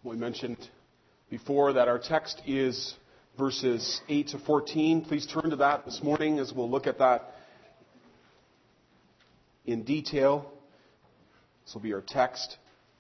We mentioned before that our text is verses 8 to 14. Please turn to that this morning as we'll look at that in detail. This will be our text.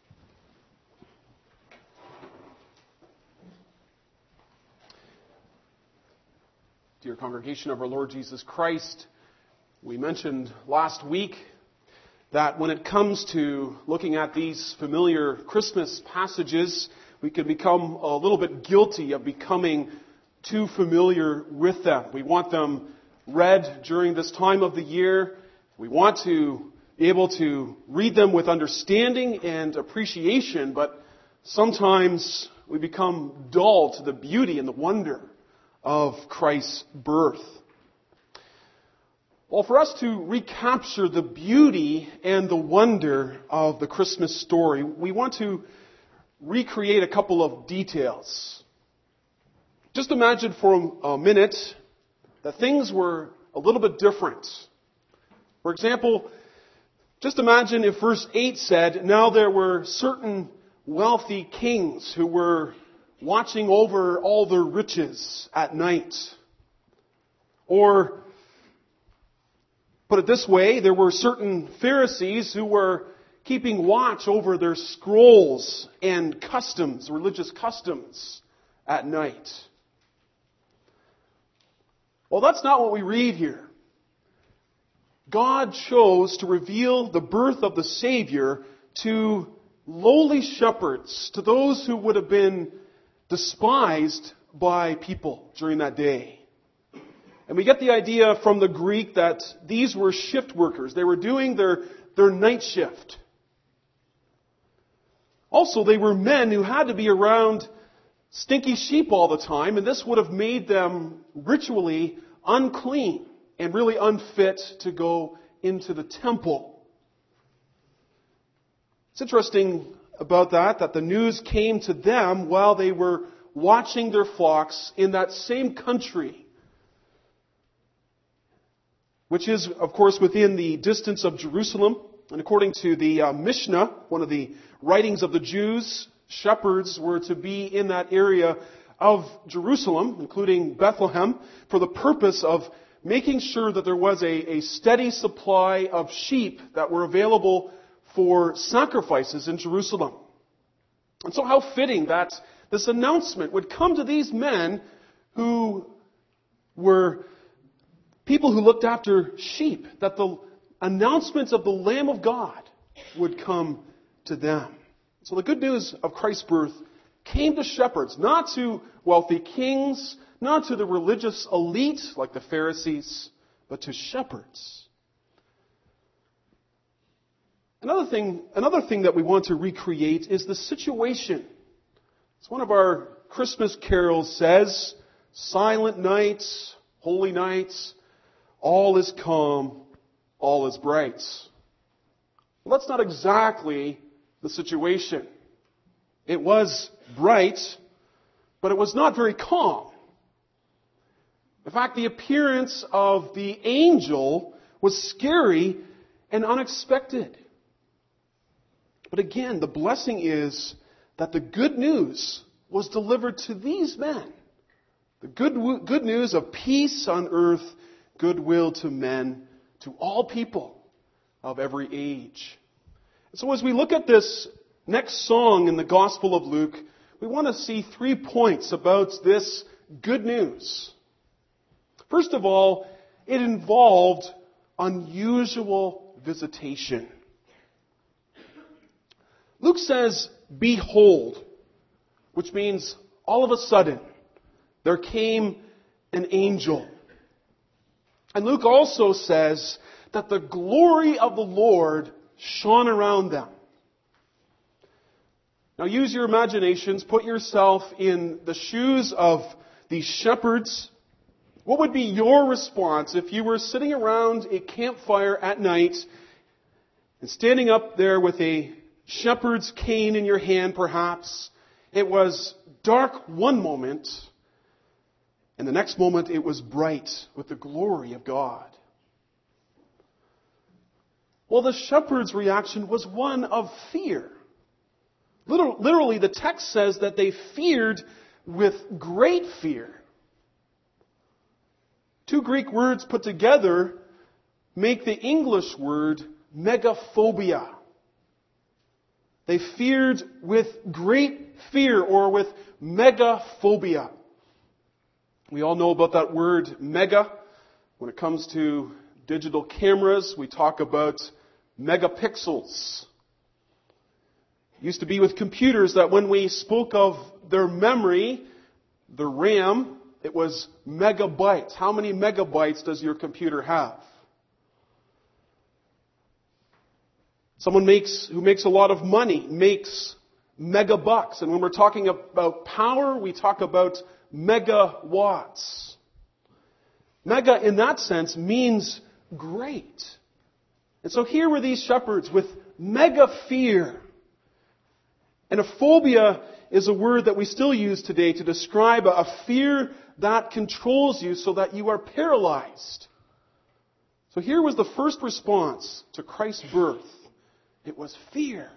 Dear congregation of our Lord Jesus Christ, we mentioned last week that when it comes to looking at these familiar Christmas passages, we can become a little bit guilty of becoming too familiar with them. We want them read during this time of the year. We want to be able to read them with understanding and appreciation, but sometimes we become dull to the beauty and the wonder of Christ's birth. Well, for us to recapture the beauty and the wonder of the Christmas story, we want to recreate a couple of details. Just imagine for a minute that things were a little bit different. For example, just imagine if verse 8 said, "Now there were certain wealthy kings who were watching over all their riches at night." Or, put it this way, there were certain Pharisees who were keeping watch over their scrolls and customs, religious customs, at night. Well, that's not what we read here. God chose to reveal the birth of the Savior to lowly shepherds, to those who would have been despised by people during that day. And we get the idea from the Greek that these were shift workers. They were doing their night shift. Also, they were men who had to be around stinky sheep all the time, and this would have made them ritually unclean and really unfit to go into the temple. It's interesting about that the news came to them while they were watching their flocks in that same country, which is, of course, within the distance of Jerusalem. And according to the Mishnah, one of the writings of the Jews, shepherds were to be in that area of Jerusalem, including Bethlehem, for the purpose of making sure that there was a steady supply of sheep that were available for sacrifices in Jerusalem. And so how fitting that this announcement would come to these men who were people who looked after sheep, that the announcements of the Lamb of God would come to them. So the good news of Christ's birth came to shepherds, not to wealthy kings, not to the religious elite like the Pharisees, but to shepherds. Another thing that we want to recreate is the situation. As one of our Christmas carols says, "Silent nights, holy nights, all is calm, all is bright." Well, that's not exactly the situation. It was bright, but it was not very calm. In fact, the appearance of the angel was scary and unexpected. But again, the blessing is that the good news was delivered to these men. The good news of peace on earth, goodwill to men, to all people of every age. And so as we look at this next song in the Gospel of Luke, we want to see 3 points about this good news. First of all, it involved unusual visitation. Luke says, "Behold," which means all of a sudden there came an angel. And Luke also says that the glory of the Lord shone around them. Now use your imaginations, put yourself in the shoes of these shepherds. What would be your response if you were sitting around a campfire at night and standing up there with a shepherd's cane in your hand perhaps? It was dark one moment, and the next moment it was bright with the glory of God. Well, the shepherd's reaction was one of fear. Literally, the text says that they feared with great fear. Two Greek words put together make the English word megaphobia. They feared with great fear, or with megaphobia. We all know about that word mega. When it comes to digital cameras, we talk about megapixels. It used to be with computers that when we spoke of their memory, the RAM, it was megabytes. How many megabytes does your computer have? Someone who makes a lot of money makes megabucks. And when we're talking about power, we talk about megawatts. Mega, in that sense, means great. And so here were these shepherds with mega fear. And a phobia is a word that we still use today to describe a fear that controls you so that you are paralyzed. So here was the first response to Christ's birth. It was fear.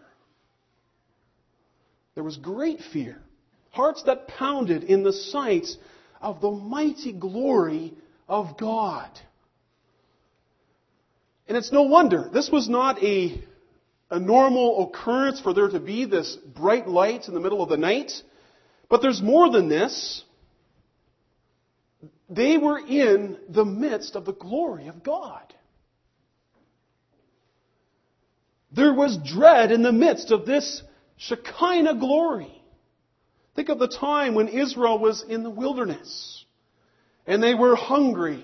There was great fear. Hearts that pounded in the sight of the mighty glory of God. And it's no wonder. This was not a normal occurrence for there to be this bright light in the middle of the night. But there's more than this. They were in the midst of the glory of God. There was dread in the midst of this Shekinah glory. Think of the time when Israel was in the wilderness and they were hungry.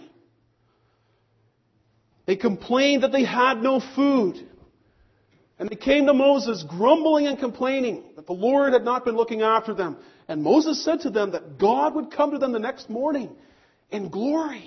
They complained that they had no food. And they came to Moses grumbling and complaining that the Lord had not been looking after them. And Moses said to them that God would come to them the next morning in glory.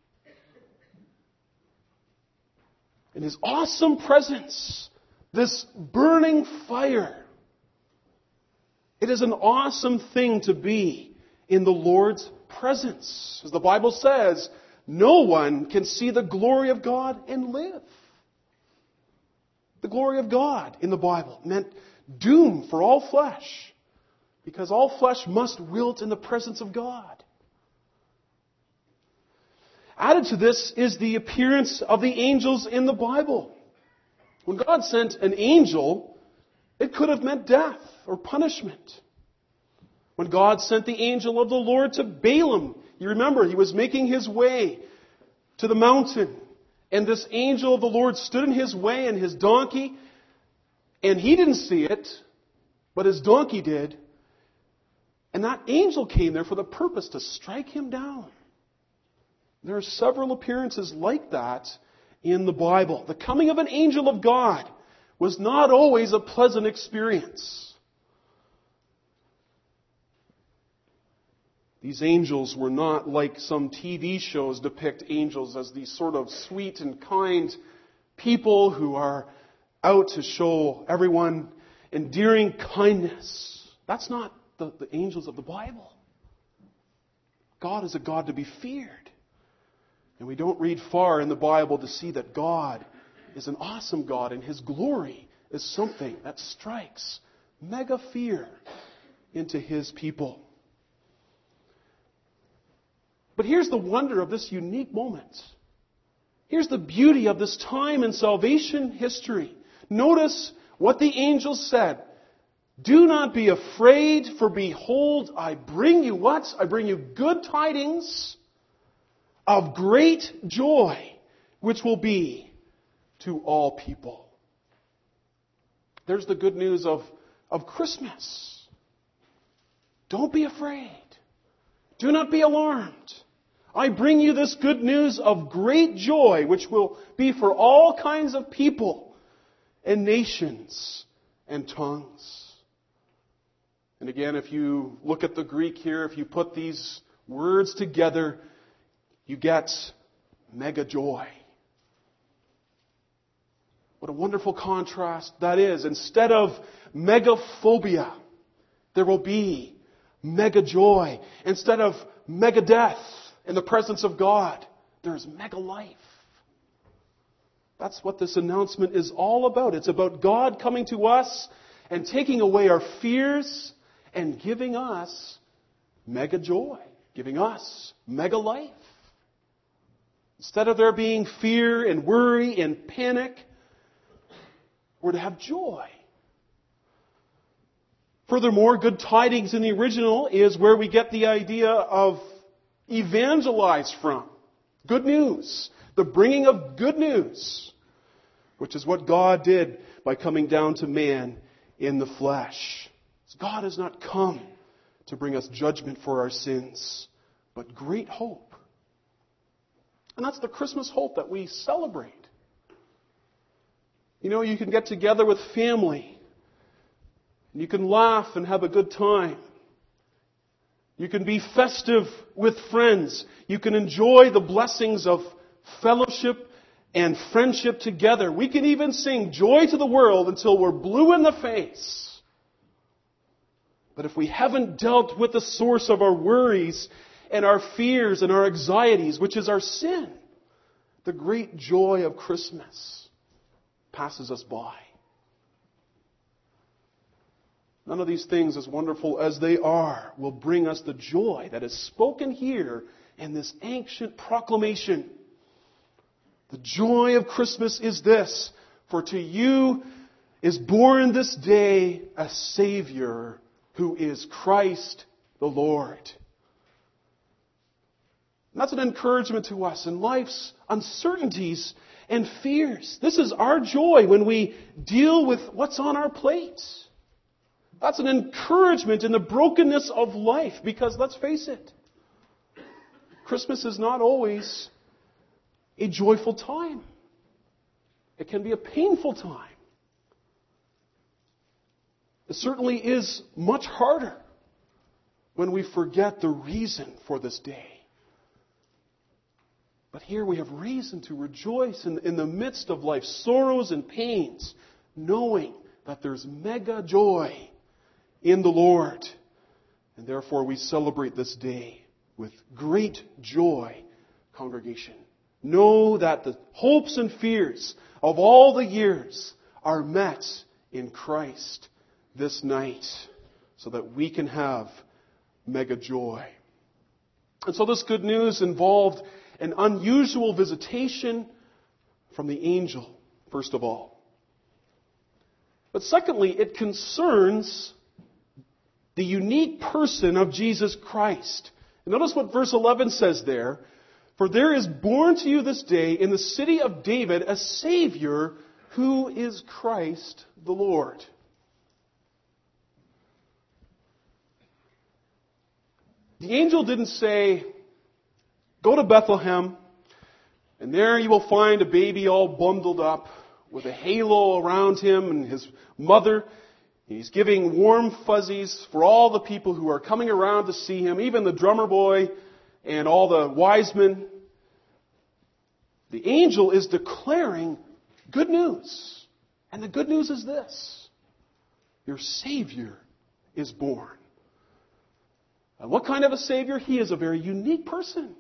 In His awesome presence, this burning fire. It is an awesome thing to be in the Lord's presence. As the Bible says, no one can see the glory of God and live. The glory of God in the Bible meant doom for all flesh, because all flesh must wilt in the presence of God. Added to this is the appearance of the angels in the Bible. When God sent an angel, it could have meant death or punishment. When God sent the angel of the Lord to Balaam, you remember, he was making his way to the mountain. And this angel of the Lord stood in his way and his donkey. And he didn't see it, but his donkey did. And that angel came there for the purpose to strike him down. There are several appearances like that in the Bible. The coming of an angel of God was not always a pleasant experience. These angels were not like some TV shows depict angels as these sort of sweet and kind people who are out to show everyone endearing kindness. That's not the angels of the Bible. God is a God to be feared. And we don't read far in the Bible to see that God is an awesome God, and His glory is something that strikes mega fear into His people. But here's the wonder of this unique moment. Here's the beauty of this time in salvation history. Notice what the angel said. Do not be afraid, for behold, I bring you what? I bring you good tidings of great joy, which will be to all people. There's the good news of Christmas. Don't be afraid. Do not be alarmed. I bring you this good news of great joy, which will be for all kinds of people and nations and tongues. And again, if you look at the Greek here, if you put these words together, you get mega joy. What a wonderful contrast that is. Instead of megaphobia, there will be mega joy. Instead of mega death in the presence of God, there's mega life. That's what this announcement is all about. It's about God coming to us and taking away our fears and giving us mega joy, giving us mega life. Instead of there being fear and worry and panic, we're to have joy. Furthermore, good tidings in the original is where we get the idea of evangelize from. Good news. The bringing of good news, which is what God did by coming down to man in the flesh. God has not come to bring us judgment for our sins, but great hope. And that's the Christmas hope that we celebrate. You know, you can get together with family, and you can laugh and have a good time. You can be festive with friends. You can enjoy the blessings of fellowship and friendship together. We can even sing joy to the world until we're blue in the face. But if we haven't dealt with the source of our worries and our fears and our anxieties, which is our sin, the great joy of Christmas passes us by. None of these things, as wonderful as they are, will bring us the joy that is spoken here in this ancient proclamation. The joy of Christmas is this: for to you is born this day a Savior who is Christ the Lord. And that's an encouragement to us in life's uncertainties and fears. This is our joy when we deal with what's on our plate. That's an encouragement in the brokenness of life, because let's face it, Christmas is not always a joyful time. It can be a painful time. It certainly is much harder when we forget the reason for this day. But here we have reason to rejoice in the midst of life's sorrows and pains, knowing that there's mega joy in the Lord. And therefore we celebrate this day with great joy, congregation. Know that the hopes and fears of all the years are met in Christ this night, so that we can have mega joy. And so this good news involved an unusual visitation from the angel, first of all. But secondly, it concerns the unique person of Jesus Christ. And notice what verse 11 says there. For there is born to you this day in the city of David a Savior who is Christ the Lord. The angel didn't say, go to Bethlehem, and there you will find a baby all bundled up with a halo around him and his mother. He's giving warm fuzzies for all the people who are coming around to see him, even the drummer boy and all the wise men. The angel is declaring good news. And the good news is this: your Savior is born. And what kind of a Savior? He is a very unique person.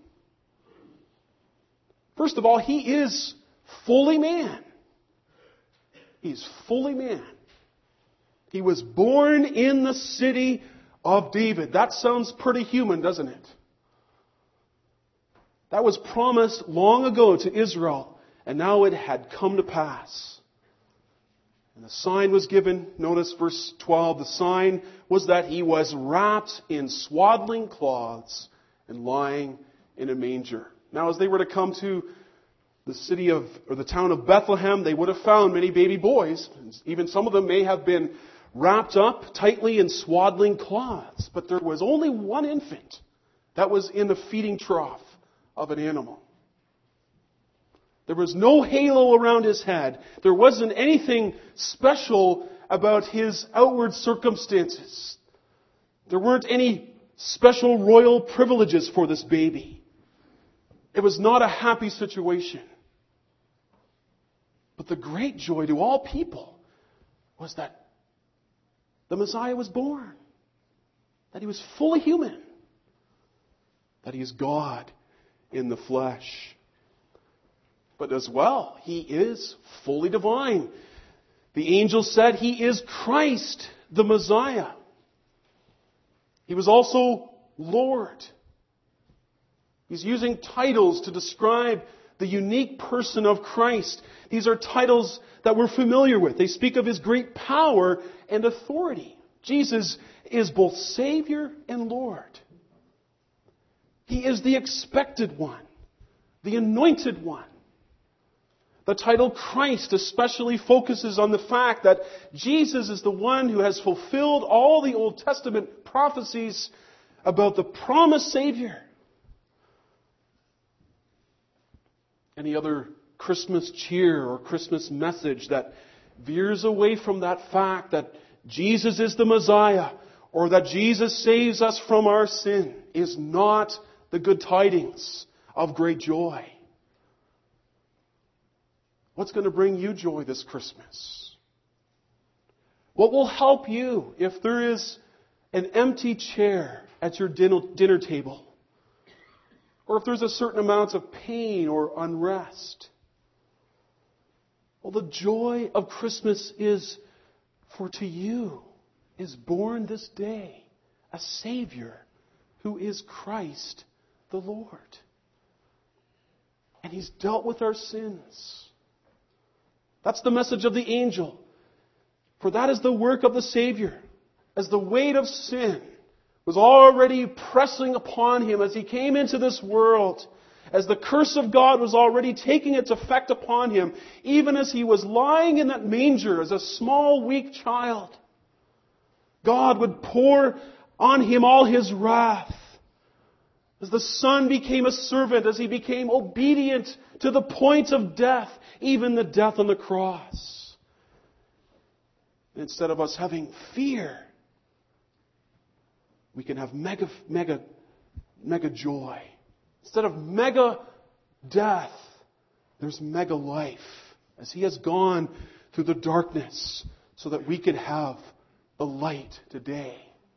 First of all, He is fully man. He's fully man. He was born in the city of David. That sounds pretty human, doesn't it? That was promised long ago to Israel, and now it had come to pass. And the sign was given. Notice verse 12. The sign was that He was wrapped in swaddling cloths and lying in a manger. Now, as they were to come to the city of, or the town of Bethlehem, they would have found many baby boys. Even some of them may have been wrapped up tightly in swaddling cloths. But there was only one infant that was in the feeding trough of an animal. There was no halo around his head. There wasn't anything special about his outward circumstances. There weren't any special royal privileges for this baby. It was not a happy situation. But the great joy to all people was that the Messiah was born. That He was fully human. That He is God in the flesh. But as well, He is fully divine. The angel said He is Christ, the Messiah. He was also Lord. He's using titles to describe the unique person of Christ. These are titles that we're familiar with. They speak of His great power and authority. Jesus is both Savior and Lord. He is the expected one, the anointed one. The title Christ especially focuses on the fact that Jesus is the one who has fulfilled all the Old Testament prophecies about the promised Savior. Any other Christmas cheer or Christmas message that veers away from that fact that Jesus is the Messiah or that Jesus saves us from our sin is not the good tidings of great joy. What's going to bring you joy this Christmas? What will help you if there is an empty chair at your dinner table? Or if there's a certain amount of pain or unrest? Well, the joy of Christmas is, for to you is born this day a Savior who is Christ the Lord. And He's dealt with our sins. That's the message of the angel. For that is the work of the Savior. As the weight of sin was already pressing upon Him as He came into this world, as the curse of God was already taking its effect upon Him, even as He was lying in that manger as a small, weak child, God would pour on Him all His wrath. As the Son became a servant, as He became obedient to the point of death, even the death on the cross. Instead of us having fear, we can have mega joy. Instead of mega death, there's mega life. As He has gone through the darkness so that we can have the light today.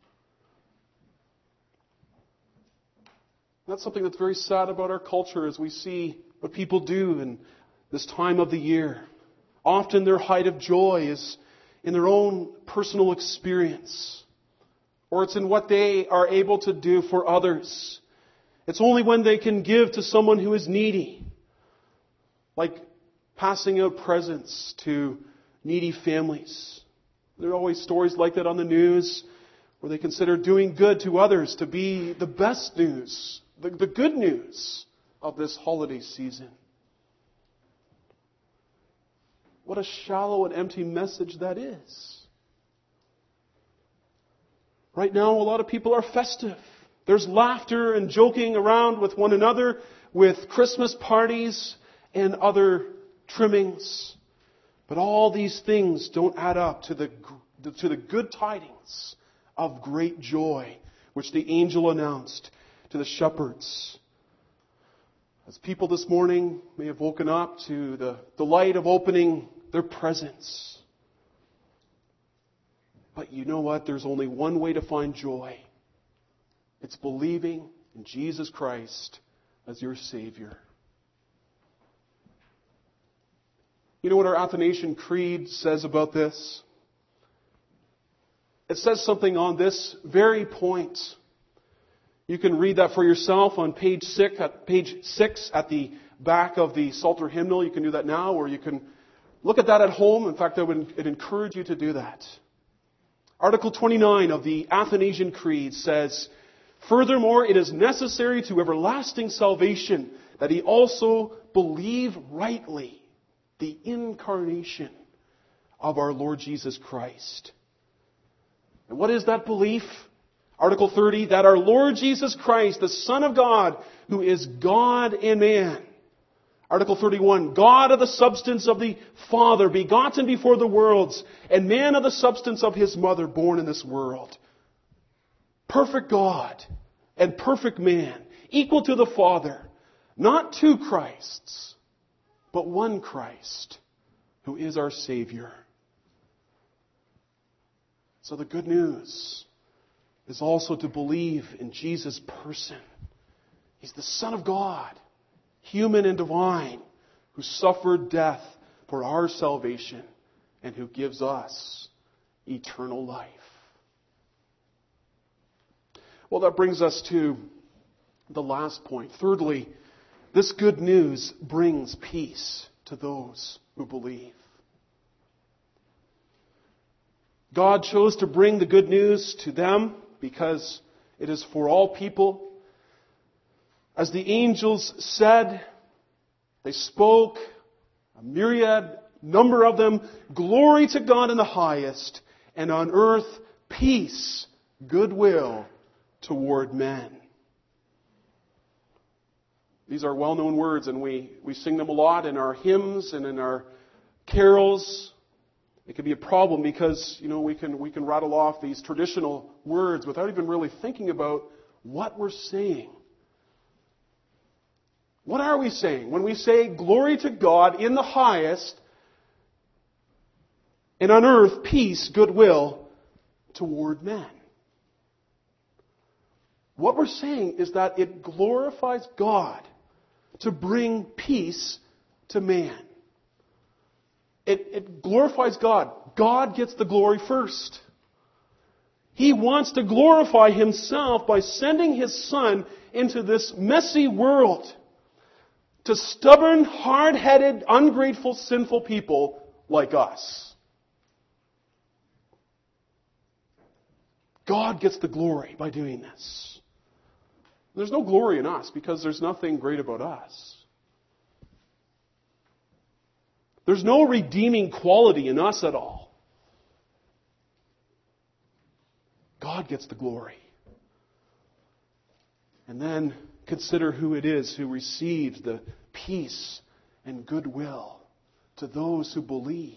That's something that's very sad about our culture as we see what people do in this time of the year. Often their height of joy is in their own personal experience. Or it's in what they are able to do for others. It's only when they can give to someone who is needy. Like passing out presents to needy families. There are always stories like that on the news where they consider doing good to others to be the best news, the good news of this holiday season. What a shallow and empty message that is. Right now, a lot of people are festive. There's laughter and joking around with one another, with Christmas parties and other trimmings. But all these things don't add up to the good tidings of great joy, which the angel announced to the shepherds. As people this morning may have woken up to the delight of opening their presents. But you know what? There's only one way to find joy. It's believing in Jesus Christ as your Savior. You know what our Athanasian Creed says about this? It says something on this very point. You can read that for yourself on page 6 at the back of the Psalter hymnal. You can do that now, or you can look at that at home. In fact, I would encourage you to do that. Article 29 of the Athanasian Creed says, "Furthermore, it is necessary to everlasting salvation that he also believe rightly the incarnation of our Lord Jesus Christ." And what is that belief? Article 30, that our Lord Jesus Christ, the Son of God, who is God and man. Article 31, God of the substance of the Father, begotten before the worlds, and man of the substance of his mother, born in this world. Perfect God and perfect man, equal to the Father, not two Christs, but one Christ, who is our Savior. So the good news is also to believe in Jesus' person. He's the Son of God, human and divine, who suffered death for our salvation and who gives us eternal life. Well, that brings us to the last point. Thirdly, this good news brings peace to those who believe. God chose to bring the good news to them because it is for all people. As the angels said, they spoke, a myriad number of them, glory to God in the highest, and on earth peace, goodwill toward men. These are well-known words, and we sing them a lot in our hymns and in our carols. It can be a problem because, we can rattle off these traditional words without even really thinking about what we're saying. What are we saying when we say glory to God in the highest and on earth peace, goodwill toward men? What we're saying is that it glorifies God to bring peace to man. It glorifies God. God gets the glory first. He wants to glorify Himself by sending His Son into this messy world to stubborn, hard-headed, ungrateful, sinful people like us. God gets the glory by doing this. There's no glory in us because there's nothing great about us. There's no redeeming quality in us at all. God gets the glory. And then consider who it is who receives the peace and goodwill to those who believe.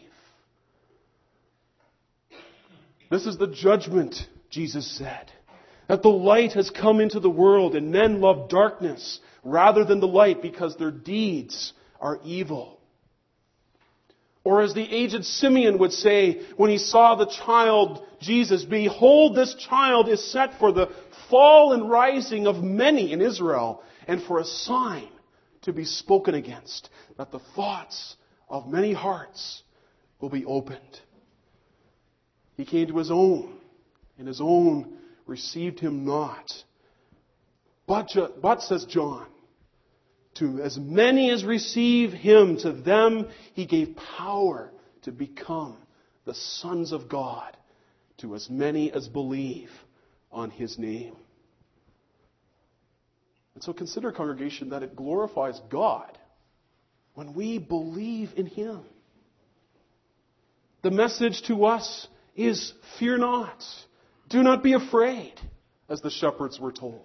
This is the judgment, Jesus said, that the light has come into the world and men love darkness rather than the light because their deeds are evil. Or as the aged Simeon would say when he saw the child Jesus, behold, this child is set for the fall and rising of many in Israel and for a sign to be spoken against, that the thoughts of many hearts will be opened. He came to His own, and His own received Him not. But, says John, to as many as receive Him, to them He gave power to become the sons of God, to as many as believe on His name. And so consider, congregation, that it glorifies God when we believe in Him. The message to us is, fear not, do not be afraid, as the shepherds were told.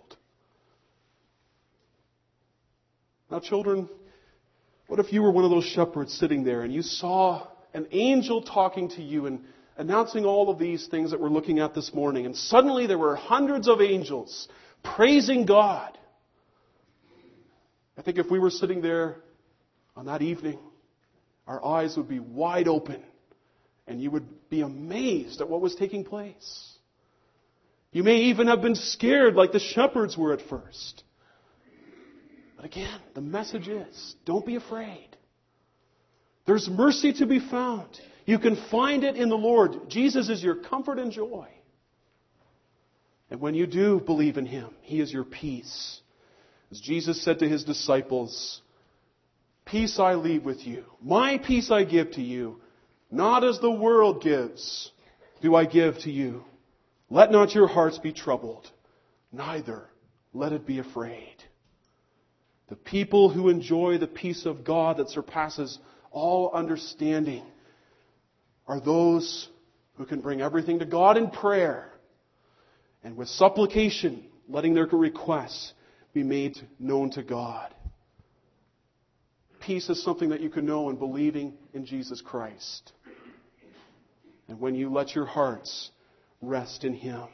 Now, children, what if you were one of those shepherds sitting there and you saw an angel talking to you and announcing all of these things that we're looking at this morning, and suddenly there were hundreds of angels praising God? I think if we were sitting there on that evening, our eyes would be wide open and you would be amazed at what was taking place. You may even have been scared like the shepherds were at first. But again, the message is, don't be afraid. There's mercy to be found. You can find it in the Lord. Jesus is your comfort and joy. And when you do believe in Him, He is your peace. As Jesus said to His disciples, peace I leave with you. My peace I give to you. Not as the world gives, do I give to you. Let not your hearts be troubled, neither let it be afraid. The people who enjoy the peace of God that surpasses all understanding are those who can bring everything to God in prayer and with supplication, letting their requests be made known to God. Peace is something that you can know in believing in Jesus Christ. And when you let your hearts rest in Him.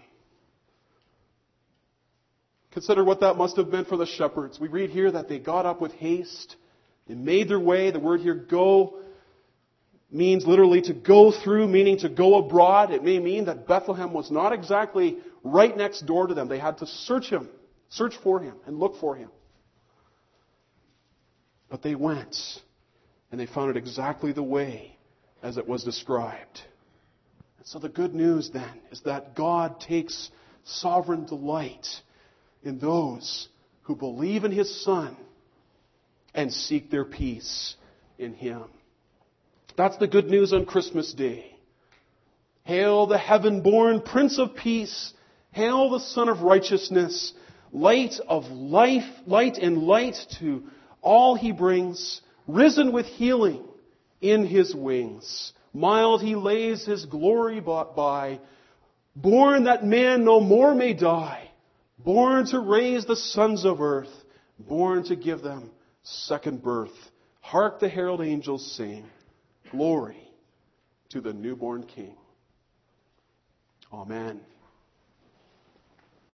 Consider what that must have been for the shepherds. We read here that they got up with haste. They made their way. The word here, go, means literally to go through, meaning to go abroad. It may mean that Bethlehem was not exactly right next door to them. They had to search for Him, and look for Him. But they went, and they found it exactly the way as it was described. And so the good news then is that God takes sovereign delight in those who believe in His Son and seek their peace in Him. That's the good news on Christmas Day. Hail the heaven-born Prince of Peace. Hail the Son of Righteousness. Light of life, light and light to all He brings. Risen with healing in His wings. Mild He lays His glory by. Born that man no more may die. Born to raise the sons of earth. Born to give them second birth. Hark the herald angels sing. Glory to the newborn King. Amen.